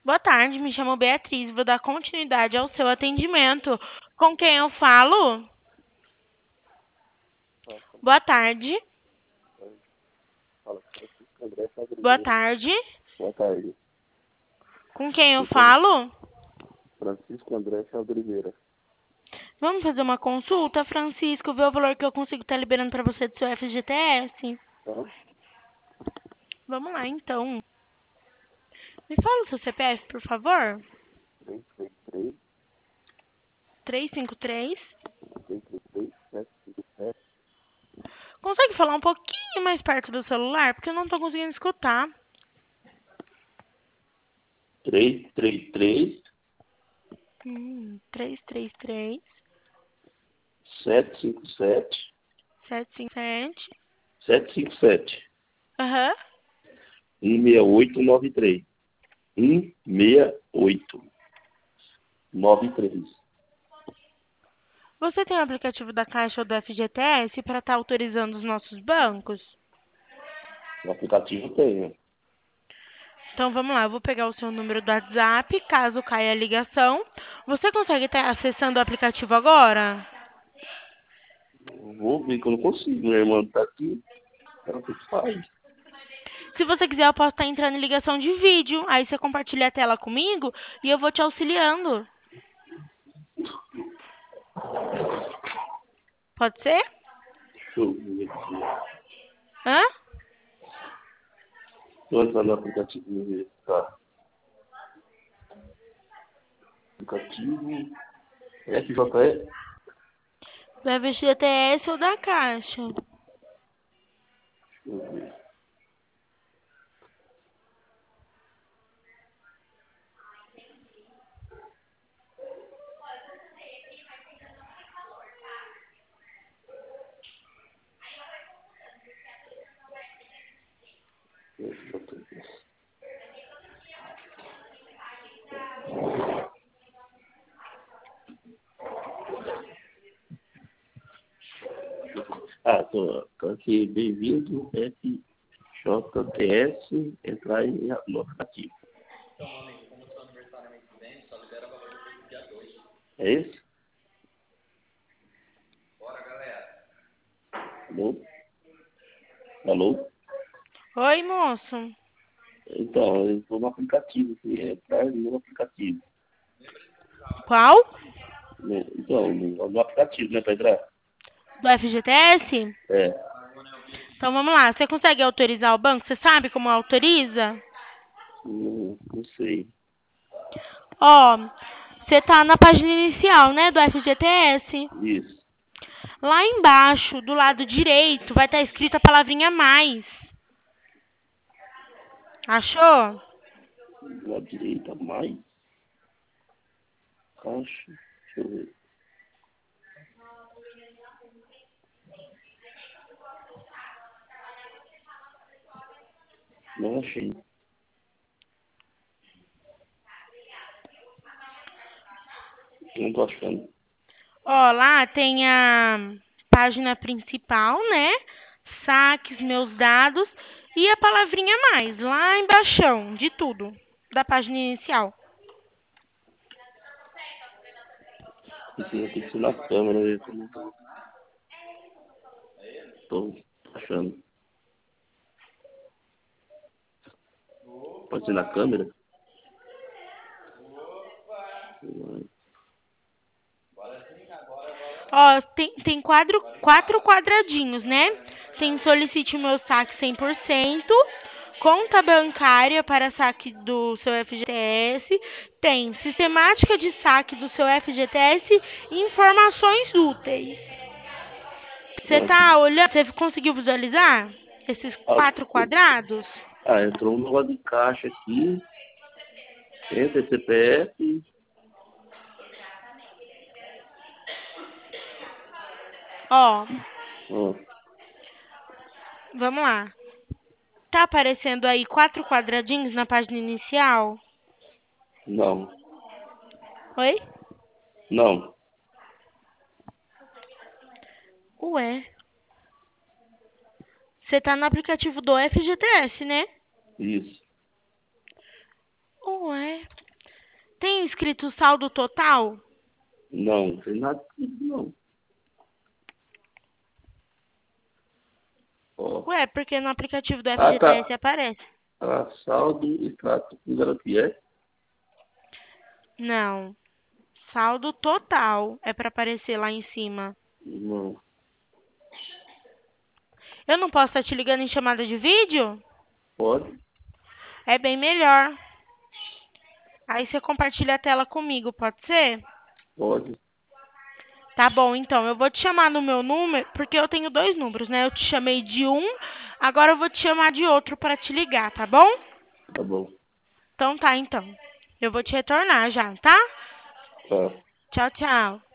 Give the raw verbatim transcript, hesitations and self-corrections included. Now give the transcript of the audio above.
Boa tarde, me chamo Beatriz, vou dar continuidade ao seu atendimento. Com quem eu falo? Boa tarde. Fala, Francisco André Boa Fabrício. tarde. Boa tarde. Com quem eu Desculpa, falo? Francisco André Oliveira. Vamos fazer uma consulta, Francisco, ver o valor que eu consigo estar liberando para você do seu F G T S? Tá? Vamos lá, então. Me fala o seu C P F, por favor. três três três, três cinco três. três três três, sete cinco sete. Consegue falar um pouquinho mais perto do celular? Porque eu não estou conseguindo escutar. três três três, Hum, três três três, sete cinco sete, sete cinco sete. sete cinco sete, Aham. um seis oito nove três. um seis oito nove três. Você tem o aplicativo da Caixa ou do F G T S para estar autorizando os nossos bancos? O aplicativo tem. Então vamos lá, eu vou pegar o seu número do WhatsApp, caso caia a ligação. Você consegue estar acessando o aplicativo agora? Vou ver que eu não consigo. Minha irmã tá aqui. Ela que faz. Se você quiser, eu posso estar entrando em ligação de vídeo. Aí você compartilha a tela comigo e eu vou te auxiliando. Pode ser? Deixa eu ver aqui. Hã? Vou entrar no aplicativo e ver. Tá. Aplicativo F J E. Do F G T S ou da Caixa? Deixa eu ver. F J E. Ah, tô, tô aqui. Bem-vindo, F J T S, entrar em, no aplicativo. É isso? Alô? Alô? Oi, moço. Então, eu estou no aplicativo, que é entrar no aplicativo. Qual? Né? Então, no, no aplicativo, né, para entrar? Do F G T S? É. Então vamos lá. Você consegue autorizar o banco? Você sabe como autoriza? Não, não sei. Ó, você tá na página inicial, né, do F G T S. Isso. Lá embaixo, do lado direito, vai estar escrita a palavrinha mais. Achou? Do lado direito, mais. Caixa. Deixa eu ver. Não achei. Não tô achando. Ó, lá tem a página principal, né? Saques, meus dados e a palavrinha mais, lá embaixo, de tudo, da página inicial. Precisa ter que ser na câmera, né? Eu não tô, tô achando. Pode ser na câmera? Ó, tem, tem quadro, quatro quadradinhos, né? Tem solicite o meu saque cem por cento, conta bancária para saque do seu F G T S, tem sistemática de saque do seu F G T S e informações úteis. Você Não, tá olhando, você conseguiu visualizar esses ah, quatro quadrados? ah, entrou um negócio de caixa aqui. Entra C P F. Ó, Ó, vamos lá. Tá aparecendo aí quatro quadradinhos na página inicial? não. Oi? Não. Ué. Você tá no aplicativo do F G T S, né? Isso. Ué. Tem escrito saldo total? Não, não tem nada disso, não. Ó. Ué, porque no aplicativo do Ah, F G T S tá. aparece. Ah, saldo e extrato com garantia. Não. Saldo total é para aparecer lá em cima. Não. Eu não posso estar te ligando em chamada de vídeo? Pode? É bem melhor. Aí você compartilha a tela comigo, pode ser? Pode. Tá bom, então. Eu vou te chamar no meu número, porque eu tenho dois números, né? Eu te chamei de um, agora eu vou te chamar de outro para te ligar, tá bom? Tá bom. Então tá, então. Eu vou te retornar já, tá? Tá. Tchau, tchau.